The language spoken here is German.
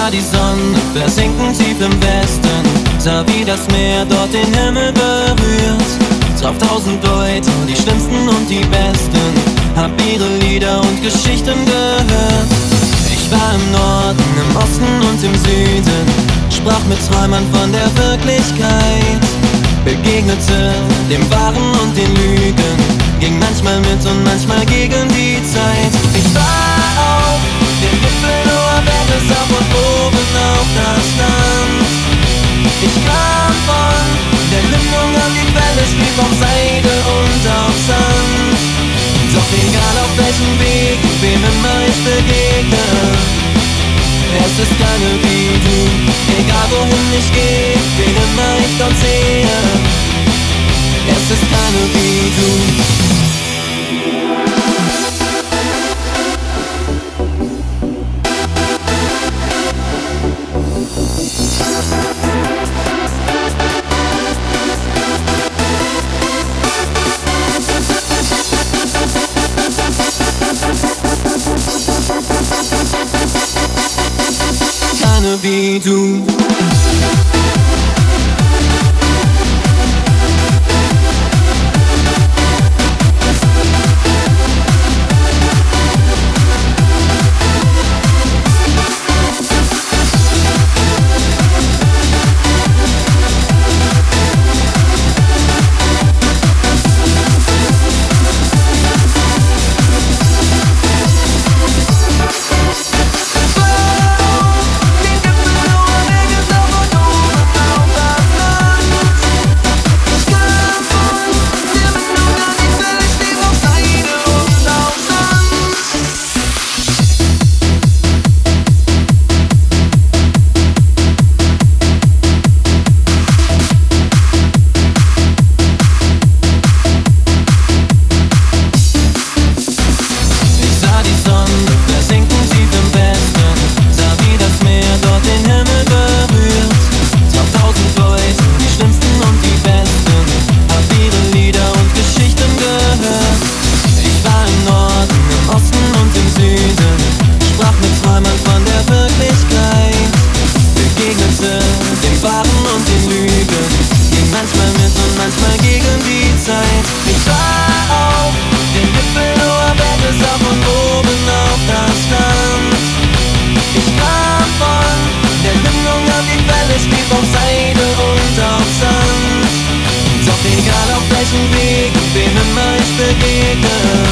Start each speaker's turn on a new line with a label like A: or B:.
A: sah die Sonne versinken tief im Westen, sah wie das Meer dort den Himmel berührt. Traf 1000 Leute, die schlimmsten und die besten, hab ihre Lieder und Geschichten gehört. Ich war im Norden, im Osten und im Süden, sprach mit Träumern von der Wirklichkeit, begegnete dem Wahren und den Lügen, ging manchmal mit und manchmal gegen die Zeit. Ich war auf dem Gipfel hoher Berge, sah von oben auf das Land. Ich kam von der Mündung an die Quelle, schlief auf Seide und auf Sand. Doch egal auf welchem Weg, wem immer ich begegne, es ist keine wie du. Egal wohin ich gehe, wen immer ich dort sehe, es ist keine wie du. Keine wie du. Dem Wahren und den Lügen, ging manchmal mit und manchmal gegen die Zeit. Ich war auf dem Gipfel hoher Berge, sah von oben auf das Land. Ich kam von der Mündung an die Quelle, schlief auf Seide und auf Sand. Doch egal auf welchem Weg, wem immer ich begegne,